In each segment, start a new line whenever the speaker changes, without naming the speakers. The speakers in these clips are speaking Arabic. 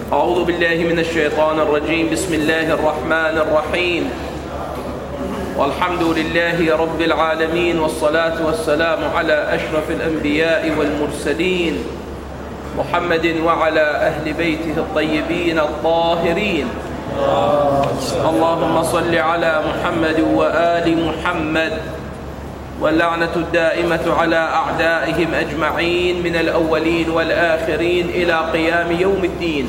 أعوذ بالله من الشيطان الرجيم. بسم الله الرحمن الرحيم. والحمد لله رب العالمين، والصلاة والسلام على أشرف الأنبياء والمرسلين محمد وعلى أهل بيته الطيبين الطاهرين. اللهم صل على محمد وآل محمد، واللعنة الدائمة على أعدائهم أجمعين من الأولين والآخرين إلى قيام يوم الدين.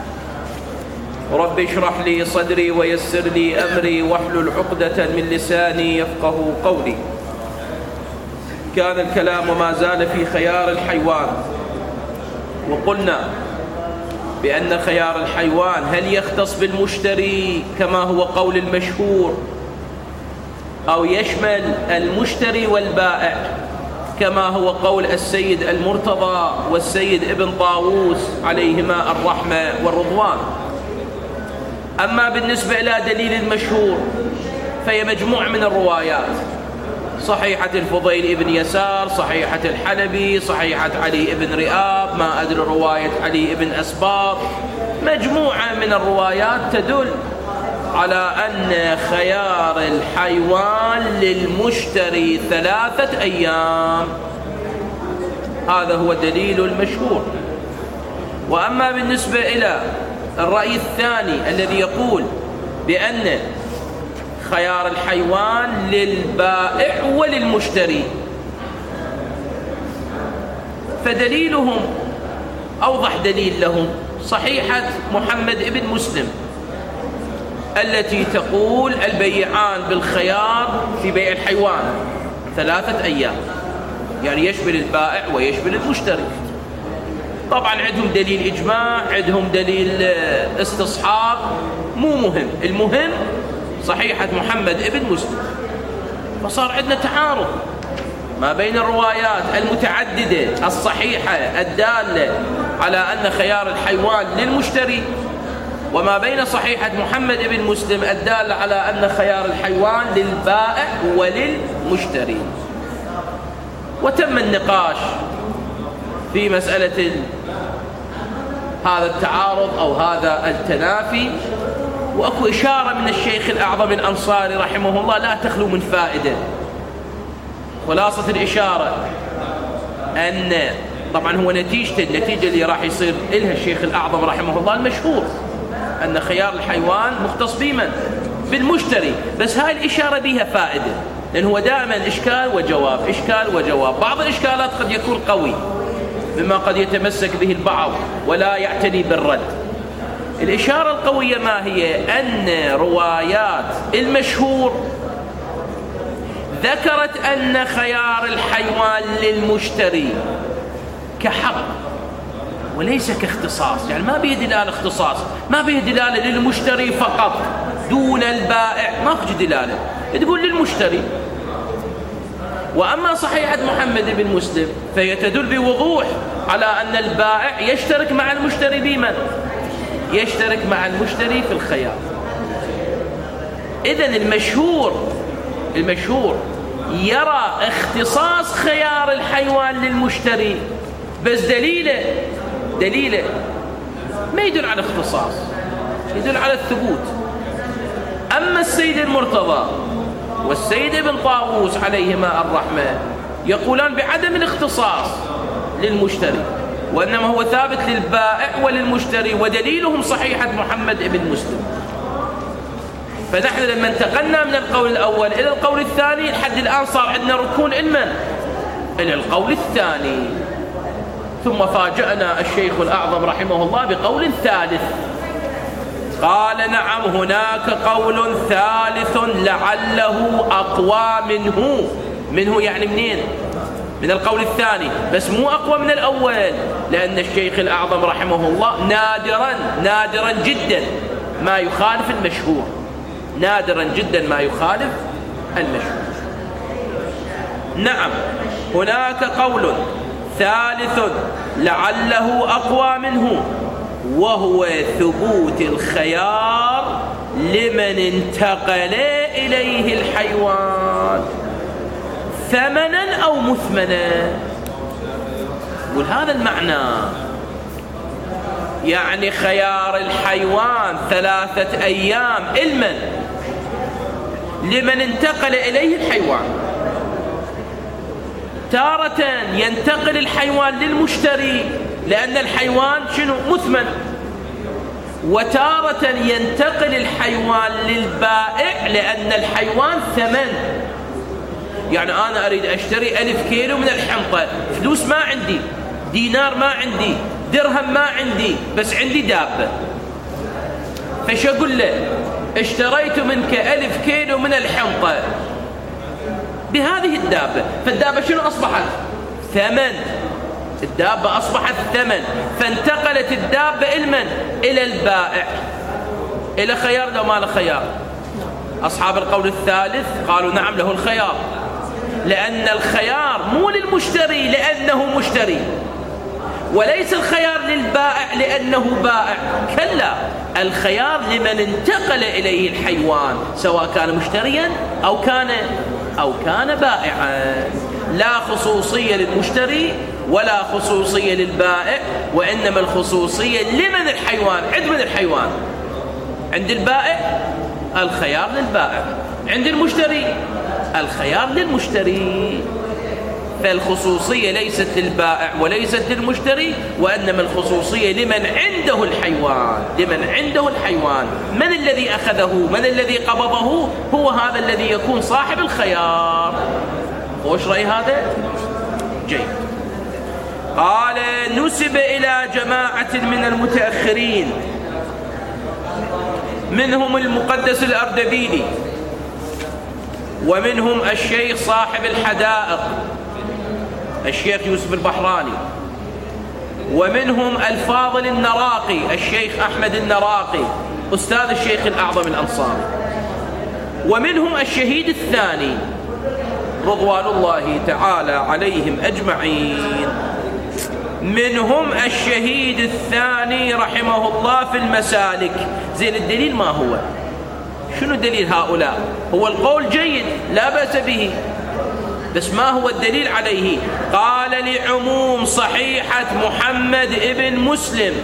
رب اشرح لي صدري ويسر لي أمري واحلل عقدة من لساني يفقه قولي. كان الكلام وما زال في خيار الحيوان، وقلنا بأن خيار الحيوان هل يختص بالمشتري كما هو قول المشهور، أو يشمل المشتري والبائع كما هو قول السيد المرتضى والسيد ابن طاووس عليهما الرحمة والرضوان. أما بالنسبة إلى دليل المشهور فهي مجموعة من الروايات: صحيحة الفضيل ابن يسار، صحيحة الحلبي، صحيحة علي ابن رئاب، ما أدري رواية علي ابن أسباط، مجموعة من الروايات تدل على أن خيار الحيوان للمشتري 3 أيام. هذا هو دليل المشهور. وأما بالنسبة إلى الرأي الثاني الذي يقول بأن خيار الحيوان للبائع وللمشتري، فدليلهم أوضح دليل لهم صحيحة محمد ابن مسلم التي تقول البيعان بالخيار في بيع الحيوان 3 أيام، يعني يشمل البائع ويشمل المشتري. طبعا عندهم دليل إجماع، عندهم دليل استصحاب، مو مهم، المهم صحيحة محمد ابن مسلم. فصار عندنا تعارض ما بين الروايات المتعددة الصحيحة الدالة على أن خيار الحيوان للمشتري، وما بين صحيحة محمد ابن مسلم الدالة على أن خيار الحيوان للبائع وللمشتري. وتم النقاش في مسألة هذا التعارض أو هذا التنافي، وأكو إشارة من الشيخ الأعظم الأنصاري رحمه الله لا تخلو من فائدة. خلاصة الإشارة أن طبعا هو النتيجة اللي راح يصير إلها الشيخ الأعظم رحمه الله المشهور أن خيار الحيوان مختص بمن؟ بالمشتري. بس هاي الإشارة بها فائدة، لأن هو دائما إشكال وجواب، إشكال وجواب. بعض الإشكالات قد يكون قوي مما قد يتمسك به البعض ولا يعتني بالرد. الإشارة القوية ما هي؟ أن روايات المشهور ذكرت أن خيار الحيوان للمشتري كحق وليس كاختصاص، يعني ما به دلالة اختصاص، ما به دلالة للمشتري فقط دون البائع، ما في دلالة، تقول للمشتري. وأما صحيحة محمد بن مسلم فهي تدل بوضوح على أن البائع يشترك مع المشتري بمن؟ يشترك مع المشتري في الخيار. إذن المشهور يرى اختصاص خيار الحيوان للمشتري، بس دليله ما يدل على اختصاص، يدل على الثبوت. أما السيد المرتضى والسيد ابن طاووس عليهما الرحمة يقولان بعدم الاختصاص للمشتري، وإنما هو ثابت للبائع وللمشتري، ودليلهم صحيحة محمد ابن مسلم. فنحن لما انتقلنا من القول الأول إلى القول الثاني لحد الآن صار عندنا ركون إلى القول الثاني. ثم فاجأنا الشيخ الأعظم رحمه الله بقول ثالث، قال: نعم، هناك قول ثالث لعله أقوى منه يعني منين؟ من القول الثاني، بس مو أقوى من الأول، لأن الشيخ الأعظم رحمه الله نادرا جدا ما يخالف المشهور، نادرا جدا ما يخالف المشهور. نعم، هناك قول ثالث لعله أقوى منه، وهو ثبوت الخيار لمن انتقل إليه الحيوان ثمنا أو مثمنا. يقول هذا المعنى. يعني خيار الحيوان 3 أيام لمن انتقل إليه الحيوان. تارة ينتقل الحيوان للمشتري لأن الحيوان مثمن، وتارة ينتقل الحيوان للبائع لأن الحيوان ثمن. يعني أنا أريد أشتري 1000 كيلو من الحنطة، فلوس ما عندي، دينار ما عندي، درهم ما عندي، بس عندي دابة. فش أقول له؟ اشتريت منك 1000 كيلو من الحنطة بهذه الدابة، فالدابة شنو أصبحت؟ ثمن. الدابة أصبحت ثمن، فانتقلت الدابة إلى البائع. إلى خيار لو ما له خيار؟ أصحاب القول الثالث قالوا نعم له الخيار، لأن الخيار مو للمشتري لأنه مشتري، وليس الخيار للبائع لأنه بائع، كلا، الخيار لمن انتقل إليه الحيوان سواء كان مشتريا أو كان بائعا. لا خصوصية للمشتري ولا خصوصية للبائع، وإنما الخصوصية لمن الحيوان. عند من الحيوان؟ عند البائع الخيار للبائع، عند المشتري الخيار للمشتري. فالخصوصية ليست للبائع وليست للمشتري، وإنما الخصوصية لمن عنده الحيوان. لمن عنده الحيوان، من الذي أخذه؟ من الذي قبضه؟ هو هذا الذي يكون صاحب الخيار. وش رأي هذا؟ جيد. قال نسب إلى جماعة من المتأخرين، منهم المقدس الأردبيلي، ومنهم الشيخ صاحب الحدائق الشيخ يوسف البحراني، ومنهم الفاضل النراقي الشيخ أحمد النراقي أستاذ الشيخ الأعظم الأنصاري، ومنهم الشهيد الثاني رضوان الله تعالى عليهم أجمعين. منهم الشهيد الثاني رحمه الله في المسالك. زين، الدليل ما هو؟ شنو دليل هؤلاء؟ هو القول جيد لا بأس به، بس ما هو الدليل عليه؟ قال لعموم صحيحة محمد ابن مسلم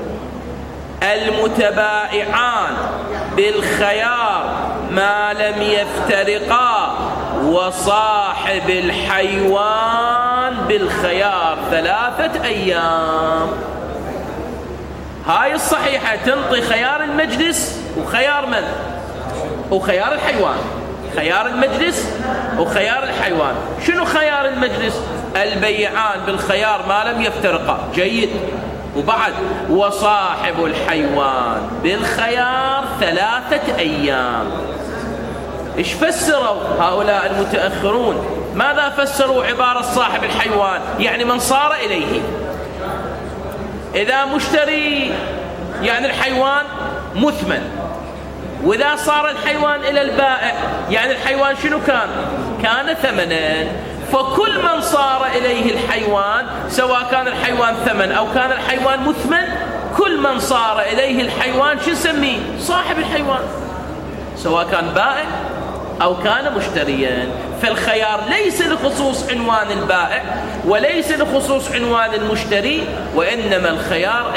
المتبائعان بالخيار ما لم يفترقا، وصاحب الحيوان بالخيار 3 أيام. هاي الصحيحة تنطي خيار المجلس وخيار من؟ وخيار الحيوان. خيار المجلس وخيار الحيوان. شنو خيار المجلس؟ البيعان بالخيار ما لم يفترقا، جيد. وبعد وصاحب الحيوان بالخيار 3 أيام. إيش فسروا هؤلاء المتأخرون؟ ماذا فسروا عبارة صاحب الحيوان؟ يعني من صار إليه. إذا مشتري يعني الحيوان مثمن، وإذا صار الحيوان إلى البائع يعني الحيوان شنو كان ثمنا. فكل من صار إليه الحيوان سواء كان الحيوان ثمن أو كان الحيوان مثمن، كل من صار إليه الحيوان شو نسميه؟ صاحب الحيوان، سواء كان بائع أو كان مشتريا. فالخيار ليس لخصوص عنوان البائع وليس لخصوص عنوان المشتري، وإنما الخيار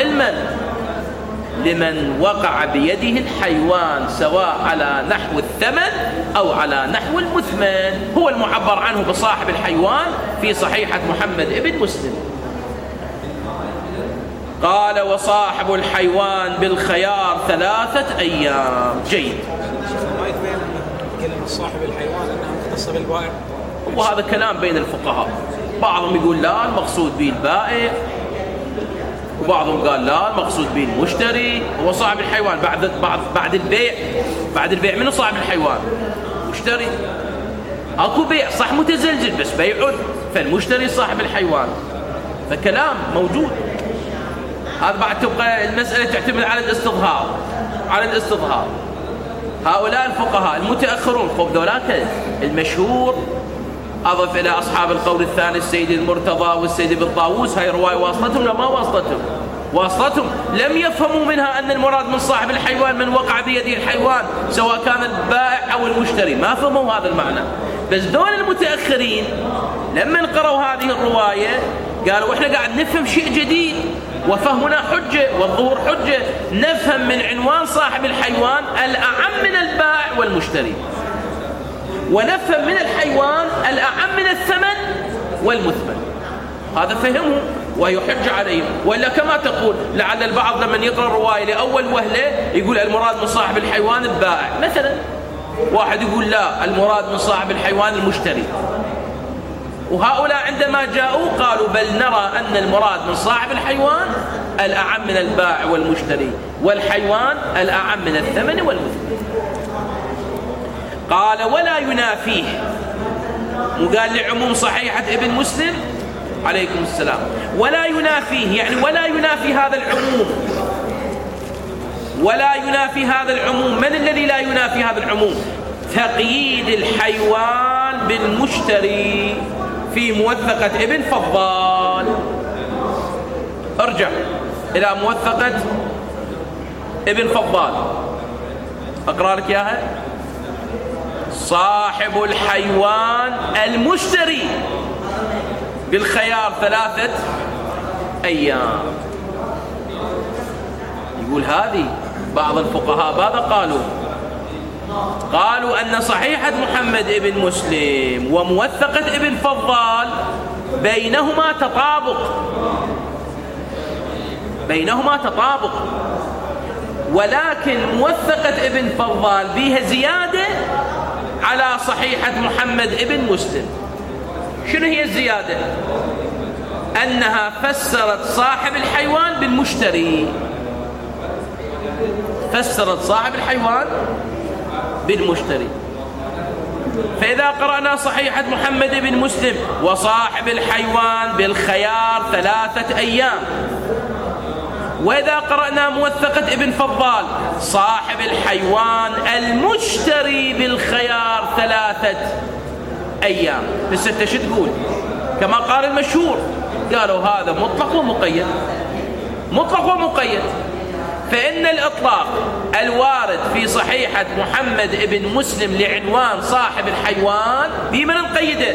لمن وقع بيده الحيوان سواء على نحو الثمن أو على نحو المثمن. هو المعبر عنه بصاحب الحيوان في صحيحة محمد ابن مسلم. قال وصاحب الحيوان بالخيار 3 أيام. جيد.
ما يبين كلمة صاحب الحيوان أنها مختصة بالبائع،
وهذا كلام بين الفقهاء. بعضهم يقول لا المقصود به البائع، وبعضهم قال لا المقصود به المشتري. هو صاحب الحيوان بعد البيع منو صاحب الحيوان؟ مشتري. اكو بيع صح متزلزل بس بيع، فالمشتري صاحب الحيوان. فكلام موجود. هذا بعد تبقى المسألة تعتمد على الاستظهار. هؤلاء الفقهاء المتأخرون خب ذولاك المشهور، أضف إلى أصحاب القول الثاني السيد المرتضى والسيد ابن طاووس. هاي رواية واصلتهم ولا ما واصلتهم؟ لم يفهموا منها أن المراد من صاحب الحيوان من وقع بيده الحيوان سواء كان البائع أو المشتري، ما فهموا هذا المعنى. بس دول المتأخرين لما قرأوا هذه الرواية قالوا إحنا قاعد نفهم شيء جديد، وفهمنا حجة والظهور حجة. نفهم من عنوان صاحب الحيوان الأعم من البائع والمشتري، ونفهم من الحيوان الأعم من الثمن والمثمن. هذا فهمه ويحج عليه. وإلا كما تقول لعل البعض لمن يقرأ الرواية لأول وهلة يقول المراد من صاحب الحيوان البائع مثلا، واحد يقول لا المراد من صاحب الحيوان المشتري. وهؤلاء عندما جاءوا قالوا بل نرى أن المراد من صاحب الحيوان الأعم من البائع والمشتري، والحيوان الأعم من الثمن والمثمن. قال ولا ينافيه، وقال لعموم صحيحة ابن مسلم عليكم السلام، ولا ينافيه يعني ولا ينافي هذا العموم، ولا ينافي هذا العموم. من الذي لا ينافي هذا العموم؟ تقييد الحيوان بالمشتري في موثقة ابن فضال. ارجع إلى موثقة ابن فضال أقرأ لك إياها. صاحب الحيوان المشتري بالخيار 3 أيام. يقول هذه بعض الفقهاء ماذا قالوا أن صحيحة محمد ابن مسلم وموثقة ابن فضال بينهما تطابق، ولكن موثقة ابن فضال بها زيادة على صحيحة محمد ابن مسلم. شنو هي الزيادة؟ أنها فسرت صاحب الحيوان بالمشتري، فسرت صاحب الحيوان بالمشتري. فإذا قرأنا صحيحة محمد بن مسلم وصاحب الحيوان بالخيار 3 أيام، وإذا قرأنا موثقة ابن فضال صاحب الحيوان المشتري بالخيار 3 أيام، بس انت شو تقول؟ كما قال المشهور، قالوا هذا مطلق ومقيد، مطلق ومقيد. فإن الإطلاق الوارد في صحيحة محمد ابن مسلم لعنوان صاحب الحيوان بمن نقيده؟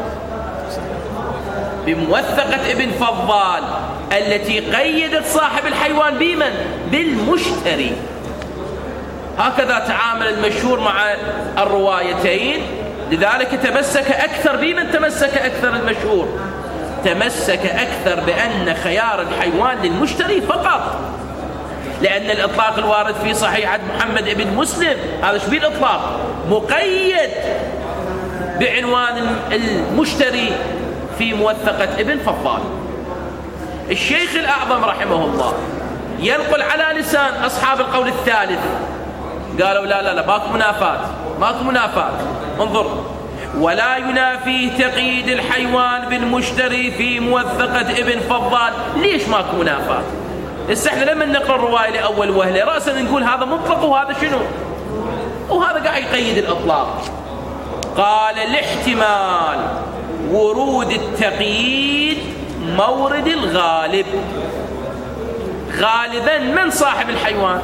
بموثقة ابن فضال التي قيدت صاحب الحيوان بمن؟ بالمشتري. هكذا تعامل المشهور مع الروايتين. لذلك تمسك أكثر بمن تمسك أكثر المشهور، تمسك أكثر بأن خيار الحيوان للمشتري فقط، لأن الإطلاق الوارد في صحيحة محمد ابن مسلم هذا شبيه الإطلاق مقيد بعنوان المشتري في موثقة ابن فضال. الشيخ الأعظم رحمه الله ينقل على لسان أصحاب القول الثالث، قالوا لا ماكو منافات. انظر، ولا ينافي تقييد الحيوان بالمشتري في موثقة ابن فضال. ليش ماكو منافات؟ هسه احنا لما نقرأ الرواية لأول وهلة رأسا نقول هذا مطلق وهذا شنو؟ وهذا قاعد يقيد الإطلاق. قال لاحتمال ورود التقييد مورد الغالب. غالبا من صاحب الحيوان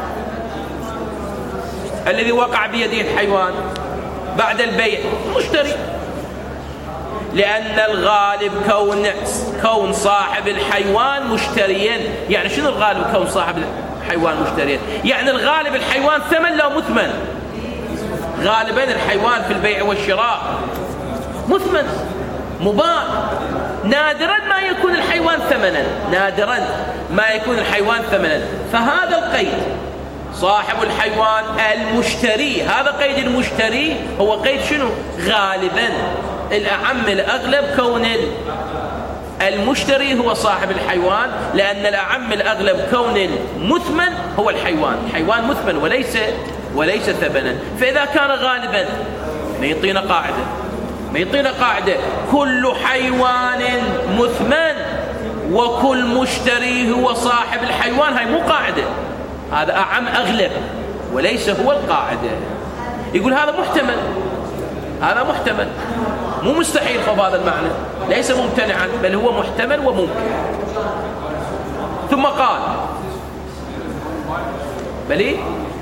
الذي وقع بيده الحيوان بعد البيع؟ مشتري. لأن الغالب كون صاحب الحيوان مشتريا. يعني شنو الغالب كون صاحب الحيوان مشتريا؟ يعني الغالب الحيوان ثمن لو مثمن. غالبا الحيوان في البيع والشراء مثمن مباح. نادرا ما يكون الحيوان ثمنا، نادرا ما يكون الحيوان ثمنا. فهذا القيد صاحب الحيوان المشتري، هذا قيد المشتري هو قيد شنو؟ غالبا الأعم الأغلب كون المشتري هو صاحب الحيوان، لأن الأعم الأغلب كون المثمن هو الحيوان. الحيوان مثمن وليس ثمنا. فإذا كان غالبا ما يعطينا قاعدة كل حيوان مثمن وكل مشتري هو صاحب الحيوان. هاي مو قاعدة، هذا أعم أغلب وليس هو القاعدة. يقول هذا محتمل مو مستحيل. خب هذا المعنى ليس ممتنعا بل هو محتمل وممكن. ثم قال بلي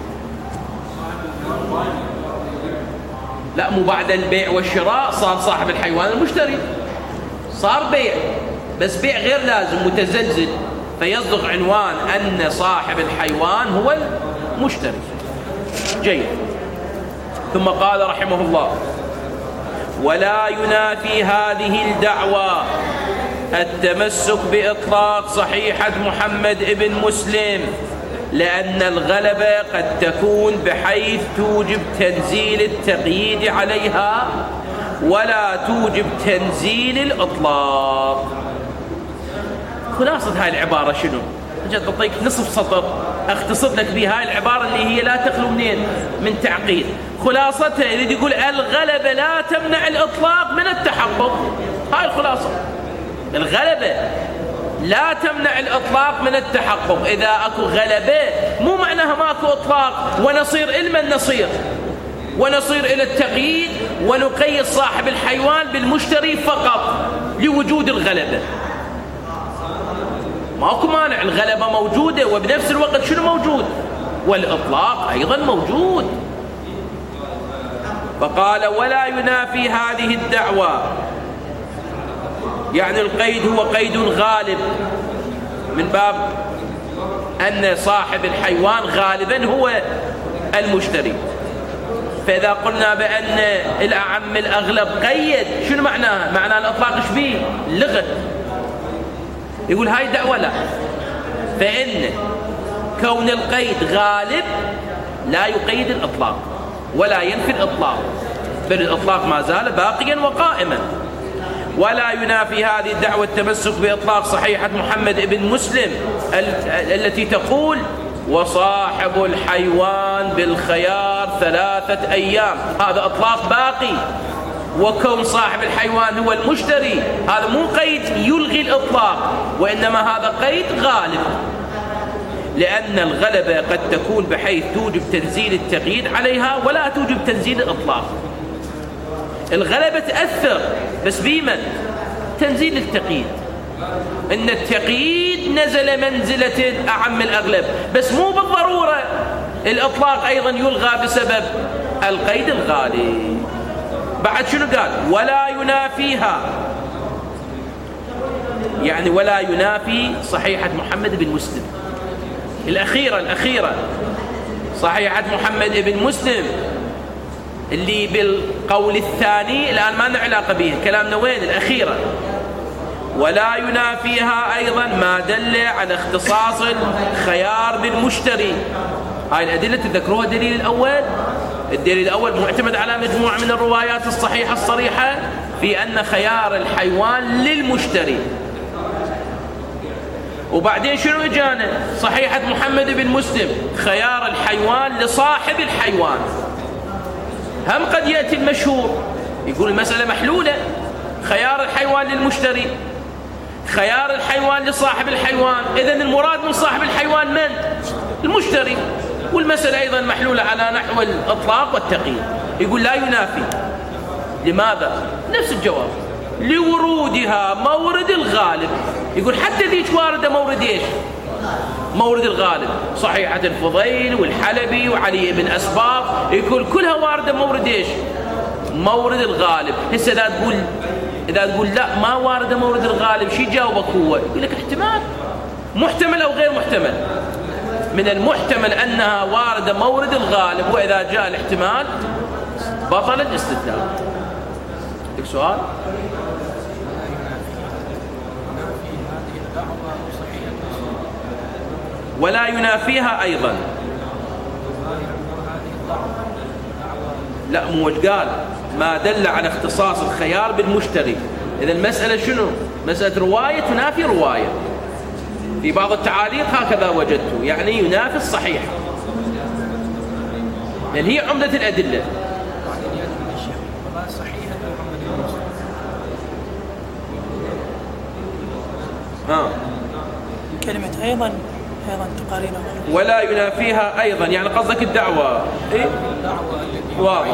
لا، مو بعد البيع والشراء صار صاحب الحيوان المشتري، صار بيع بس بيع غير لازم متزلزل. فيصدق عنوان أن صاحب الحيوان هو المشتري. جيد. ثم قال رحمه الله: ولا ينافي هذه الدعوى التمسك بإطلاق صحيحة محمد بن مسلم، لأن الغلبة قد تكون بحيث توجب تنزيل التقييد عليها ولا توجب تنزيل الإطلاق. خلاصة هاي العبارة شنو؟ جد أعطيك نصف سطر أختصر لك بهاي العبارة اللي هي لا تخلو من تعقيد. خلاصتها يريد يقول الغلبة لا تمنع الإطلاق من التحقق. هاي الخلاصة. الغلبة لا تمنع الإطلاق من التحقق. إذا أكو غلبة مو معناها ماكو إطلاق، ونصير إلى من ونصير إلى التقييد ونقيد صاحب الحيوان بالمشتري فقط لوجود الغلبة. ماكو مانع، الغلبة موجودة وبنفس الوقت شنو موجود؟ والإطلاق أيضا موجود. فقال: ولا ينافي هذه الدعوة، يعني القيد هو قيد غالب من باب أن صاحب الحيوان غالبا هو المشتري. فإذا قلنا بأن الأعم الأغلب قيد، شنو معناها؟ معنى الإطلاق إيش بيه؟ لغة. يقول هاي دعوة لا، فإن كون القيد غالب لا يقيد الإطلاق ولا ينفي الإطلاق، بل الإطلاق ما زال باقيا وقائما. ولا ينافي هذه الدعوة التمسك بإطلاق صحيحة محمد بن مسلم التي تقول: وصاحب الحيوان بالخيار 3 أيام. هذا إطلاق باقي، وكون صاحب الحيوان هو المشتري هذا مو قيد يلغي الإطلاق، وإنما هذا قيد غالب، لأن الغلبة قد تكون بحيث توجب تنزيل التقييد عليها ولا توجب تنزيل الإطلاق. الغلبة تأثر بس بمن؟ تنزيل التقييد. إن التقييد نزل منزلة الأعم الأغلب، بس مو بالضرورة الإطلاق أيضا يلغى بسبب القيد الغالي. بعد شنو قال؟ ولا ينافيها، يعني ولا ينافي صحيحة محمد بن مسلم الأخيرة صحيحة محمد بن مسلم اللي بالقول الثاني الآن ما لنا علاقة به، كلامنا وين؟ الأخيرة. ولا ينافيها أيضا ما دل على اختصاص الخيار بالمشتري. هاي الأدلة تذكروها. الدليل الأول معتمد على مجموعة من الروايات الصحيحة الصريحة في أن خيار الحيوان للمشتري. وبعدين شنو إجانا؟ صحيحة محمد بن مسلم خيار الحيوان لصاحب الحيوان. هم قد يأتي المشهور يقول المسألة محلولة، خيار الحيوان للمشتري، خيار الحيوان لصاحب الحيوان، إذن المراد من صاحب الحيوان من؟ المشتري. والمسألة أيضا محلولة على نحو الإطلاق والتقييد. يقول لا ينافي. لماذا؟ نفس الجواب، لورودها مورد الغالب. يقول حتى ذيك واردة مورد إيش؟ مورد الغالب. صحيحة الفضيل والحلبي وعلي بن أسباط يقول كلها واردة مورد إيش؟ مورد الغالب. هسه إذا تقول لا ما واردة مورد الغالب، شي جاوبك هو؟ يقول لك احتمال، محتمل أو غير محتمل. من المحتمل أنها واردة مورد الغالب، وإذا جاء الاحتمال بطل الاستدلال. عندك سؤال؟ ولا ينافيها أيضا. لا مو قال ما دل على اختصاص الخيار بالمشتري. إذا المسألة شنو؟ مسألة رواية تنافي رواية. في بعض التعاليق هكذا وجدته، يعني ينافي الصحيح، لأن هي عمدة الأدلة.
كلمة أيضا تقارينه.
ولا ينافيها أيضا، يعني قصدك الدعوة. إيه؟ واضح.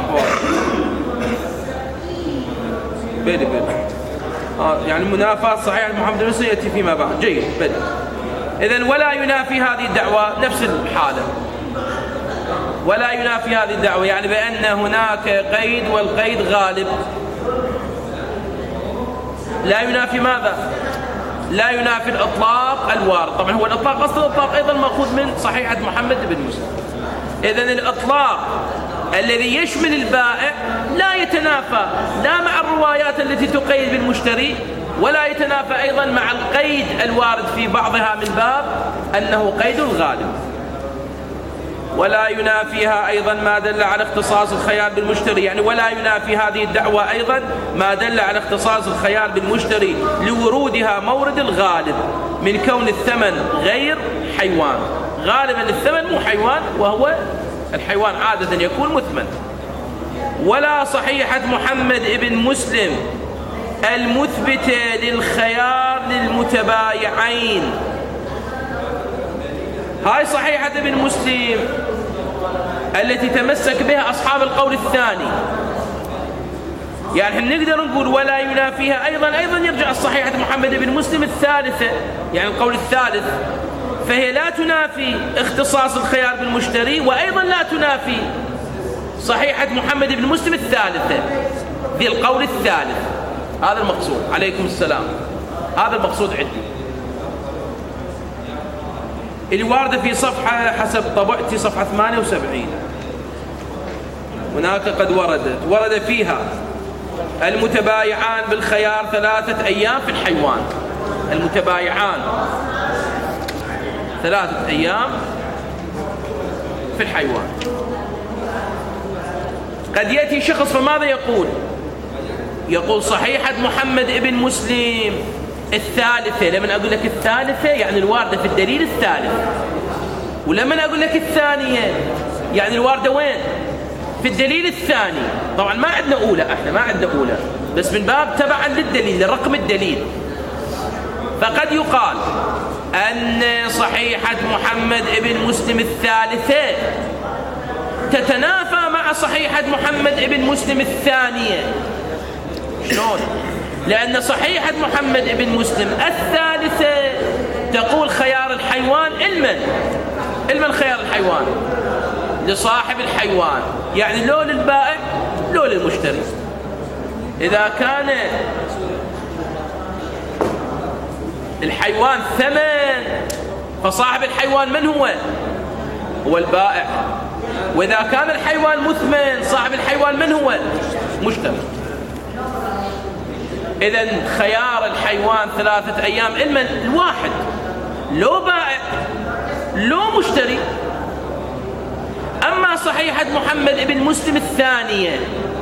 بدي يعني منافاة صحيح محمد بن مسلم يأتي فيما بعد. جيد. بدي. إذن ولا ينافي هذه الدعوة نفس الحالة. ولا ينافي هذه الدعوة يعني بأن هناك قيد والقيد غالب. لا ينافي ماذا؟ لا ينافي الإطلاق الوارد. طبعا هو الإطلاق أصلا الإطلاق أيضا مأخوذ من صحيحة محمد بن مسلم. إذن الإطلاق الذي يشمل البائع لا يتنافى لا مع الروايات التي تقيد بالمشتري، ولا يتنافى أيضا مع القيد الوارد في بعضها من باب أنه قيد الغالب. ولا ينافيها أيضا ما دل على اختصاص الخيار بالمشتري، يعني ولا ينافي هذه الدعوة أيضا ما دل على اختصاص الخيار بالمشتري لورودها مورد الغالب من كون الثمن غير حيوان. غالبا الثمن مو حيوان، وهو الحيوان عادة يكون مثمن. ولا صحيحة محمد بن مسلم المثبتة للخيار للمتبايعين. هاي صحيحة ابن مسلم التي تمسك بها أصحاب القول الثاني. يعني احنا نقدر نقول ولا ينافيها أيضا يرجع صحيحة محمد بن مسلم الثالثة، يعني القول الثالث، فهي لا تنافي اختصاص الخيار بالمشتري، وأيضا لا تنافي صحيحة محمد بن مسلم الثالثة، ذي القول الثالث. هذا المقصود. عليكم السلام. هذا المقصود عندي اللي واردة في صفحة حسب طبعتي صفحة 78. هناك قد ورد فيها المتبايعان بالخيار 3 أيام في الحيوان. المتبايعان 3 أيام في الحيوان. قد يأتي شخص فماذا يقول صحيحة محمد ابن مسلم الثالثة. لما أقول لك الثالثة يعني الواردة في الدليل الثالث، ولما أقول لك الثانية يعني الواردة وين؟ في الدليل الثاني. طبعا ما عندنا أولى، احنا ما عندنا أولى، بس من باب تبعا للدليل لرقم الدليل. فقد يقال أن صحيحة محمد ابن مسلم الثالثة تتنافى مع صحيحة محمد ابن مسلم الثانية. شلون؟ لأن صحيحة محمد ابن مسلم الثالثة تقول خيار الحيوان المن خيار الحيوان لصاحب الحيوان، يعني لو للبائع لو للمشتري. إذا كان الحيوان ثمن فصاحب الحيوان من هو؟ هو البائع. وإذا كان الحيوان مثمن صاحب الحيوان من هو؟ مشتري. إذن خيار الحيوان 3 أيام المن الواحد، لو بائع لو مشتري. أما صحيحة محمد بن مسلم الثانية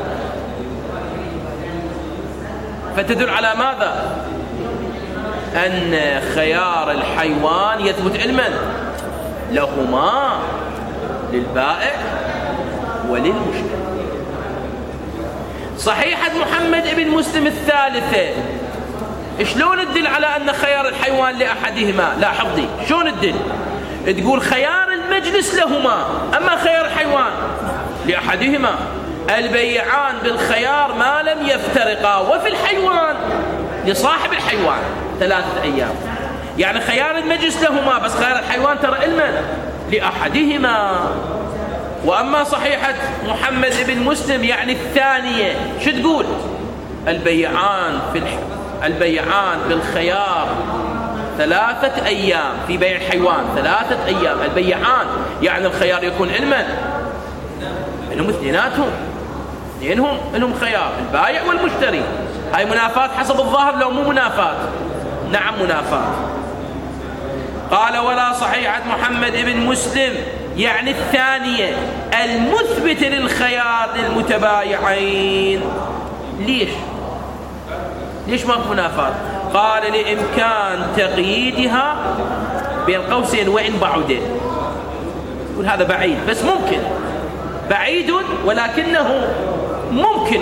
فتدل على ماذا؟ أن خيار الحيوان يثبت المن لهما، للبائع وللمشتري. صحيحة محمد بن مسلم الثالثة شلون تدل على أن خيار الحيوان لأحدهما؟ لا حفظي، شلون تدل؟ تقول خيار المجلس لهما، أما خيار الحيوان لأحدهما. البيعان بالخيار ما لم يفترقا، وفي الحيوان لصاحب الحيوان 3 أيام. يعني خيار المجلس لهما، بس خيار الحيوان ترى المن لأحدهما. وأما صحيحة محمد بن مسلم يعني الثانية شو تقول؟ البيعان بالخيار 3 أيام في بيع الحيوان 3 أيام. البيعان يعني الخيار يكون علما إنهم اثنيناتهم، اثنينهم لهم خيار، البائع والمشتري. هاي منافاة حسب الظاهر لو مو منافاة؟ نعم منافاة. قال ولا صحيحة محمد بن مسلم يعني الثانية المثبتة للخيار للمتبايعين. ليش ما في منافاة؟ قال لإمكان تقييدها بين قوسين وإن بعد. يقول هذا بعيد، بس ممكن، بعيد ولكنه ممكن،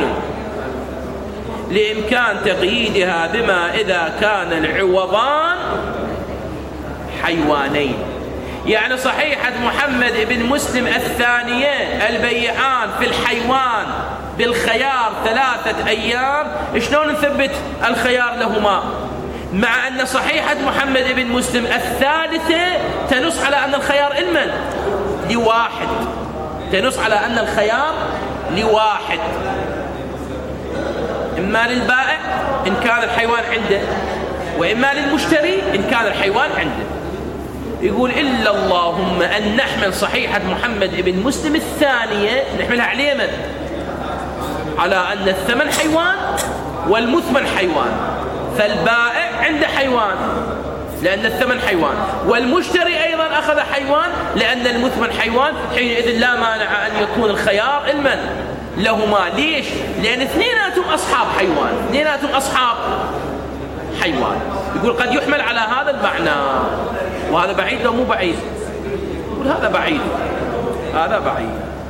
لإمكان تقييدها بما إذا كان العوضان حيوانين. يعني صحيحة محمد بن مسلم الثانية البيعان في الحيوان بالخيار 3 أيام، شلون نثبت الخيار لهما؟ مع أن صحيحة محمد بن مسلم الثالثة تنص على أن الخيار المن لواحد، تنص على أن الخيار لواحد، إما للبائع إن كان الحيوان عنده، وإما للمشتري إن كان الحيوان عنده. يقول إلا اللهم أن نحمل صحيحة محمد بن مسلم الثانية نحملها على اليمن على أن الثمن حيوان والمثمن حيوان، فالبائع عنده حيوان لأن الثمن حيوان، والمشتري أيضا أخذ حيوان لأن المثمن حيوان، حينئذ لا مانع أن يكون الخيار المن لهما. ليش؟ لأن اثنيناتهم أصحاب حيوان، اثنيناتهم أصحاب حيوان. يقول قد يحمل على هذا المعنى، وهذا بعيد لو مو بعيد؟ يقول هذا بعيد، هذا بعيد.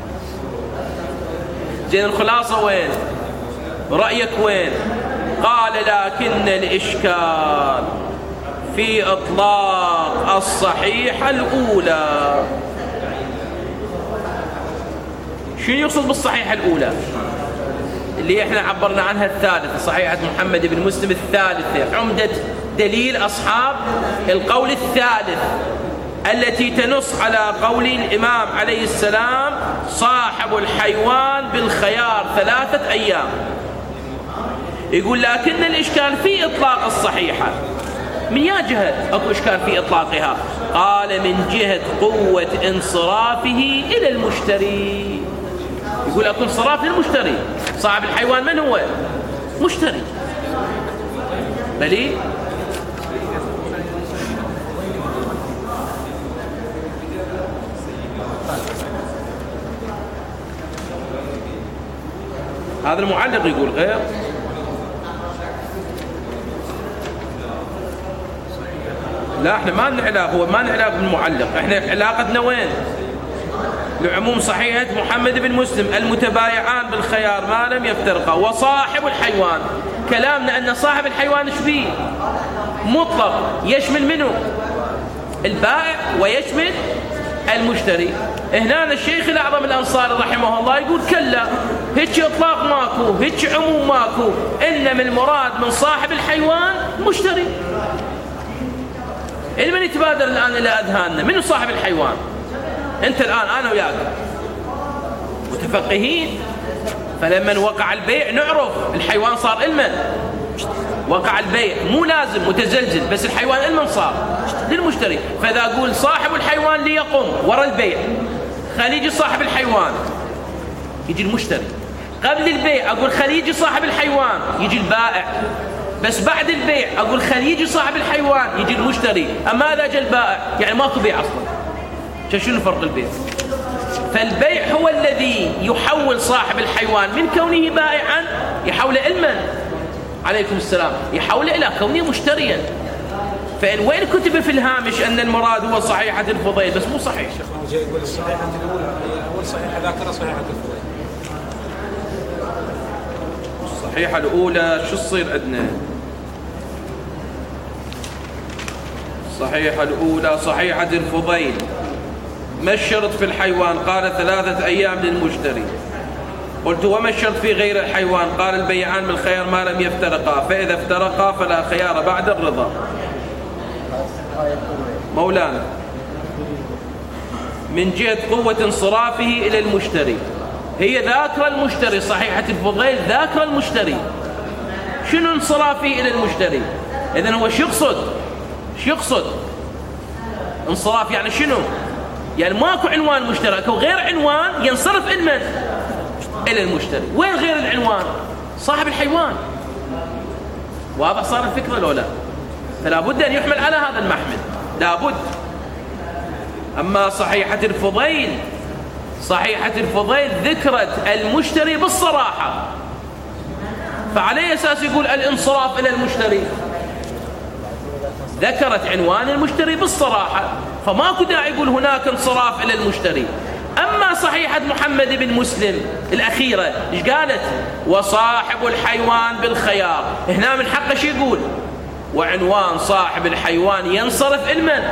زين الخلاصة وين؟ رأيك وين؟ قال لكن الإشكال في إطلاق الصحيحة الأولى. شو يقصد بالصحيحة الأولى؟ اللي احنا عبرنا عنها الثالثة، صحيحة محمد بن مسلم الثالثة، عمدة دليل أصحاب القول الثالث التي تنص على قول الإمام عليه السلام صاحب الحيوان بالخيار 3 أيام. يقول لكن الإشكال في إطلاق الصحيحة. من يا جهة أكو إشكال في إطلاقها؟ قال من جهة قوة انصرافه إلى المشتري. يقول أكو انصراف للمشتري، صاحب الحيوان من هو؟ مشتري. بلي هذا المعلق يقول غير. لا احنا ما لنا علاقه، هو ما لنا علاقه بالمعلق، احنا علاقتنا وين؟ لعموم صحيحة محمد بن مسلم المتبايعان بالخيار ما لم يفترقا، وصاحب الحيوان كلامنا أن صاحب الحيوان شبيه مطلق، يشمل منه البائع ويشمل المشتري. هنا الشيخ الأعظم الأنصاري رحمه الله يقول كلا، هيك إطلاق ماكو، هيك عموم ماكو، إنما المراد من صاحب الحيوان مشتري. من يتبادر الآن إلى أذهاننا؟ من صاحب الحيوان؟ أنت الآن أنا وياك متفقهين، فلما وقع البيع نعرف الحيوان صار المن، وقع البيع مو لازم متزلزل، بس الحيوان المن صار للمشتري. فإذا أقول صاحب الحيوان ليقوم وراء البيع، خلي يجي صاحب الحيوان يجي المشتري. قبل البيع أقول خلي يجي صاحب الحيوان يجي البائع، بس بعد البيع أقول خلي يجي صاحب الحيوان يجي المشتري. أما إذا جاء البائع يعني ماكو بيع أصلا. شنو فرق البيع؟ فالبيع هو الذي يحول صاحب الحيوان من كونه بائعا يحول علما عليكم السلام، يحول إلى كونه مشتريا. فإن وين كتب في الهامش أن المراد هو صحيحة الفضيل، بس مو صحيح.
شيخنا يقول الصحيحة الأولى هي أول صحيحة ذاكرة صحيحة الفضيل.
الصحيحة الأولى شو تصير عندنا؟ الصحيحة الأولى صحيحة الفضيل. ما الشرط في الحيوان؟ قال 3 أيام للمشتري. قلت وما الشرط في غير الحيوان؟ قال البيعان بالخيار ما لم يفترقا، فإذا افترقا فلا خيار بعد الرضا. مولانا من جهة قوة انصرافه إلى المشتري، هي ذاكرة المشتري، صحيحة الفضيل ذاكرة المشتري. شنو انصرافه إلى المشتري؟ إذن هو شو يقصد انصراف؟ يعني شنو؟ يعني ماكو عنوان مشترك وغير عنوان ينصرف إلى المشتري. وين غير العنوان؟ صاحب الحيوان. واضح صار الفكرة لو لا؟ فلا بد أن يحمل على هذا المحمل، لا بد. أما صحيحة الفضيل ذكرت المشتري بالصراحة، فعليه أساس يقول الانصراف إلى المشتري، ذكرت عنوان المشتري بالصراحة، فماكو داعي يقول هناك انصراف إلى المشتري. أما صحيحة محمد بن مسلم الأخيرة إيش قالت؟ وصاحب الحيوان بالخيار. هنا من حقه شو يقول؟ وعنوان صاحب الحيوان ينصرف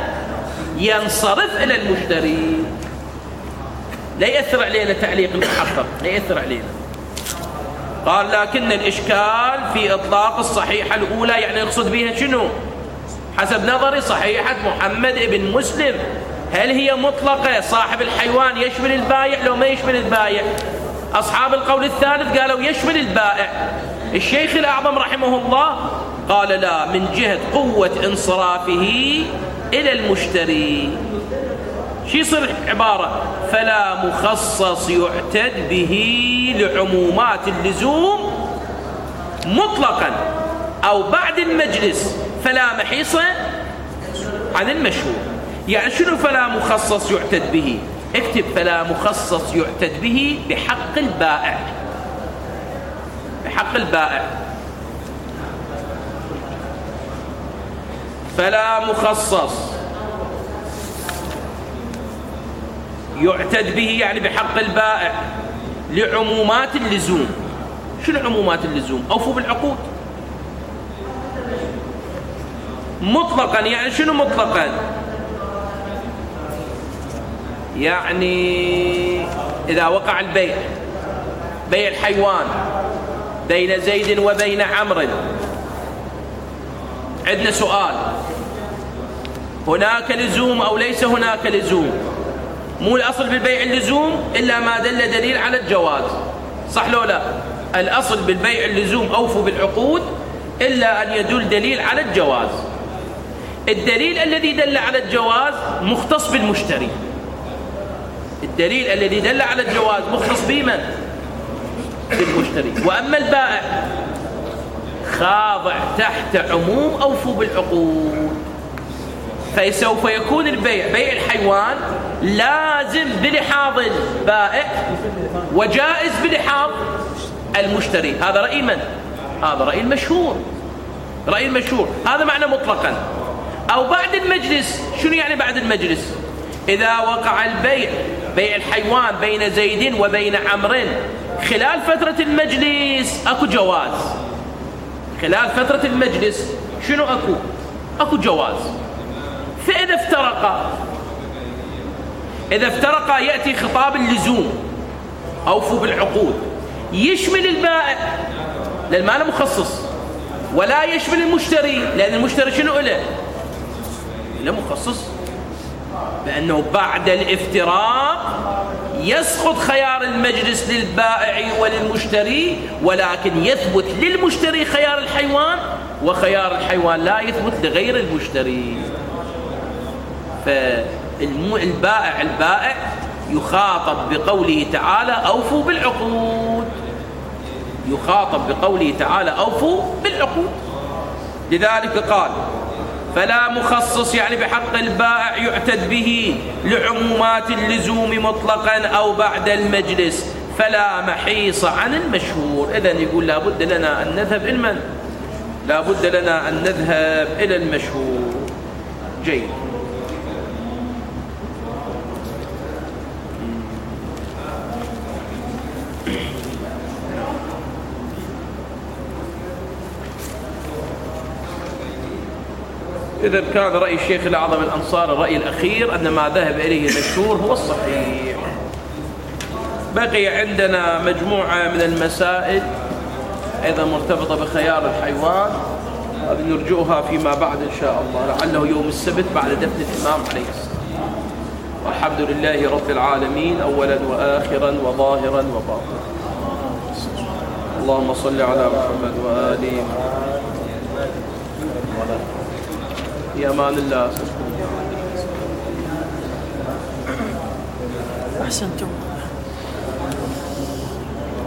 إلى المشتري. لا يأثر علينا تعليق المحقق، لا يأثر علينا. قال لكن الإشكال في إطلاق الصحيحة الأولى، يعني يقصد بها شنو؟ حسب نظري صحيحة محمد بن مسلم، هل هي مطلقة صاحب الحيوان يشمل البائع لو ما يشمل البائع؟ أصحاب القول الثالث قالوا يشمل البائع. الشيخ الأعظم رحمه الله قال لا، من جهة قوة انصرافه إلى المشتري. شو يصير عبارة؟ فلا مخصص يعتد به لعمومات اللزوم مطلقا أو بعد المجلس فلا محيصة عن المشهور. يعني شنو فلا مخصص يعتد به؟ اكتب فلا مخصص يعتد به بحق البائع، بحق البائع. فلا مخصص يعتد به يعني بحق البائع لعمومات اللزوم. شنو عمومات اللزوم؟ أوفوا بالعقود مطلقا. يعني شنو مطلقا؟ يعني إذا وقع البيع، بيع الحيوان بين زيد وبين عمرو، عندنا سؤال: هناك لزوم أو ليس هناك لزوم؟ مو الأصل بالبيع اللزوم إلا ما دل دليل على الجواز، صح لو لا؟ الأصل بالبيع اللزوم أوفوا بالعقود إلا أن يدل دليل على الجواز. الدليل الذي دل على الجواز مختص بالمشتري. الدليل الذي دل على الجواز مختص بمن؟ بالمشتري. وأما البائع خاضع تحت عموم أوفوا بالعقود. فسوف يكون البيع، بيع الحيوان، لازم بلحاظ البائع وجائز بلحاظ المشتري. هذا رأي من؟ هذا رأي المشهور، رأي المشهور. هذا معنى مطلقا. أو بعد المجلس. شنو يعني بعد المجلس؟ إذا وقع البيع، بيع الحيوان بين زيد وبين عمرو خلال فترة المجلس أكو جواز. خلال فترة المجلس شنو أكو؟ أكو جواز. فإذا افترقا، إذا افترقا يأتي خطاب اللزوم أوفوا بالعقود، يشمل البائع لأن ما له مخصص، ولا يشمل المشتري لأن المشتري شنو له؟ له مخصص. لأنه بعد الافتراق يسقط خيار المجلس للبائع وللمشتري، ولكن يثبت للمشتري خيار الحيوان، وخيار الحيوان لا يثبت لغير المشتري. فالبائع يخاطب بقوله تعالى أوفوا بالعقود، يخاطب بقوله تعالى أوفوا بالعقود. لذلك قال فلا مخصص يعني بحق البائع يعتد به لعمومات اللزوم مطلقا أو بعد المجلس فلا محيص عن المشهور. إذن يقول لابد لنا أن نذهب إلى من؟ لابد لنا أن نذهب إلى المشهور. جيد. إذا كان رأي الشيخ الأعظم الأنصار الرأي الأخير أن ما ذهب إليه المشهور هو الصحيح. بقي عندنا مجموعة من المسائل أيضا مرتبطة بخيار الحيوان، هذه نرجوها فيما بعد إن شاء الله، لعله يوم السبت بعد دفن الإمام عليه السلام. والحمد لله رب العالمين أولا وآخرا وظاهرا وباطنا. اللهم صل على محمد وآله. في أمان الله.
أحسنتم.